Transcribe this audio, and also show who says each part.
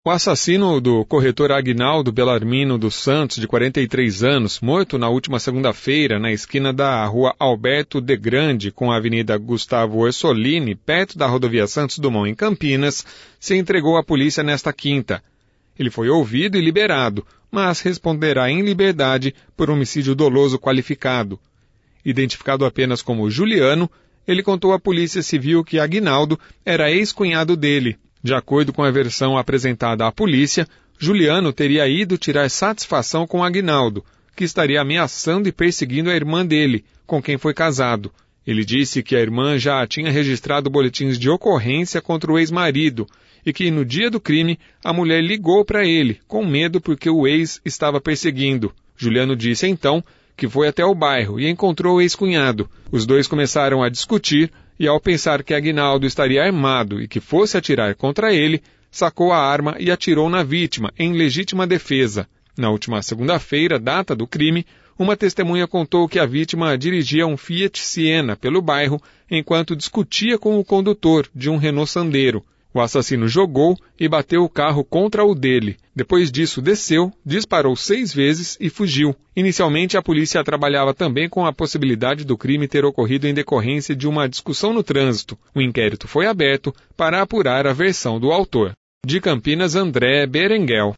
Speaker 1: O assassino do corretor Aguinaldo Bellarmino dos Santos, de 43 anos, morto na última segunda-feira na esquina da rua Alberto de Grande com a avenida Gustavo Orsolini, perto da rodovia Santos Dumont, em Campinas, se entregou à polícia nesta quinta. Ele foi ouvido e liberado, mas responderá em liberdade por homicídio doloso qualificado. Identificado apenas como Juliano, ele contou à Polícia Civil que Aguinaldo era ex-cunhado dele. De acordo com a versão apresentada à polícia, Juliano teria ido tirar satisfação com Aguinaldo, que estaria ameaçando e perseguindo a irmã dele, com quem foi casado. Ele disse que a irmã já tinha registrado boletins de ocorrência contra o ex-marido e que no dia do crime a mulher ligou para ele, com medo porque o ex estava perseguindo. Juliano disse então que foi até o bairro e encontrou o ex-cunhado. Os dois começaram a discutir e, ao pensar que Aguinaldo estaria armado e que fosse atirar contra ele, sacou a arma e atirou na vítima, em legítima defesa. Na última segunda-feira, data do crime, uma testemunha contou que a vítima dirigia um Fiat Siena pelo bairro enquanto discutia com o condutor de um Renault Sandero. O assassino jogou e bateu o carro contra o dele. Depois disso, desceu, disparou 6 vezes e fugiu. Inicialmente, a polícia trabalhava também com a possibilidade do crime ter ocorrido em decorrência de uma discussão no trânsito. O inquérito foi aberto para apurar a versão do autor. De Campinas, André Berenguel.